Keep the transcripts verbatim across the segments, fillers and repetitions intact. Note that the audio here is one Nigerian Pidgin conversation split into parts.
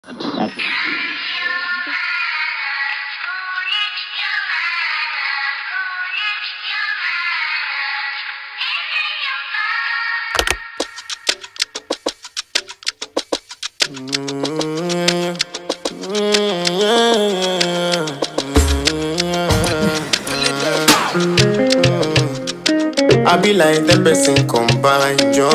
I be like the person combine joy.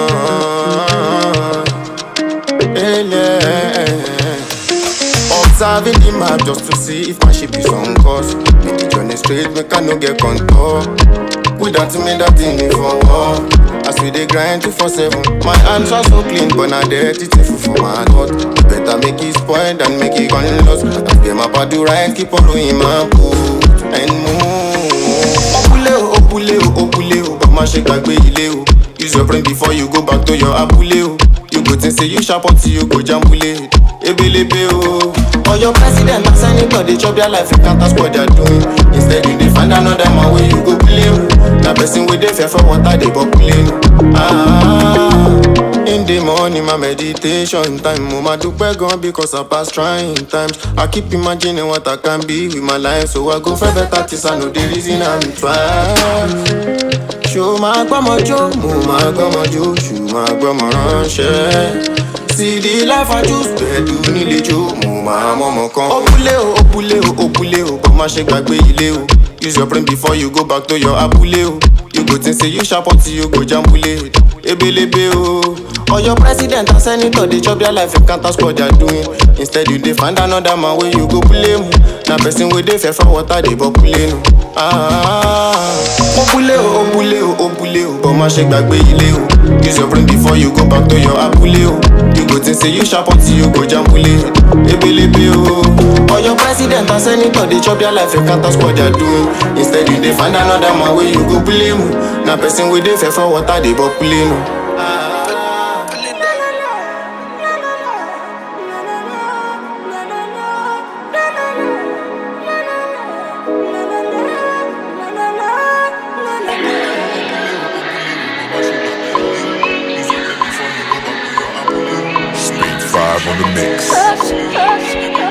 Observing the map just to see if my ship is on course. Make the journey straight, make I no get contour. Without me that thing me for war. As we dey grind two four seven. My hands are so clean, but now dirty full for my thought. Better make it spoil than make it gone lost. As them up do right, keep on doing my boot and move. Opule o, opule o, opule o, but my shake back way ilé o. Use your brain before you go back to your apule o. You go think say you sharp until you go jambule. Ebelebe o. Or your president and senator, they chop their life, you can't ask what they're doing. Instead you dey find another man where you go play o. Na person wey dey fear for water dey populate. Ah, in the morning my meditation time, mama dupe gone because I pass trying times. I keep imagining what I can be with my life, so I go for better things. I know the reason I'm trying. Show my grandma-jo, move my grandma-jo, show my grandma-ranche. See the life I choose, bedu nile jo, move my mama come. Opule o, opule o, opule o, but my shake back way ile o. Use your brain before you go back to your apule o. You go think say you sharp until you go jambule. Ebelebe o. Or your president and senator, they chop their life, you can't ask what they're doing. Instead you dey find another man where you go blame. Na person wey dey fear for water dey populate. Ah, opule o, opule o, opule o, but my shake back way ile o. Use your brain before you go back to your apule o. You go think say you sharp until you go jambule. Ebelebe o. Or your president and senator, they chop their life, you can't ask what they're doing. Instead you dey find another man where you go blame. Na person wey dey fear for water dey populate. Speed five on the mix.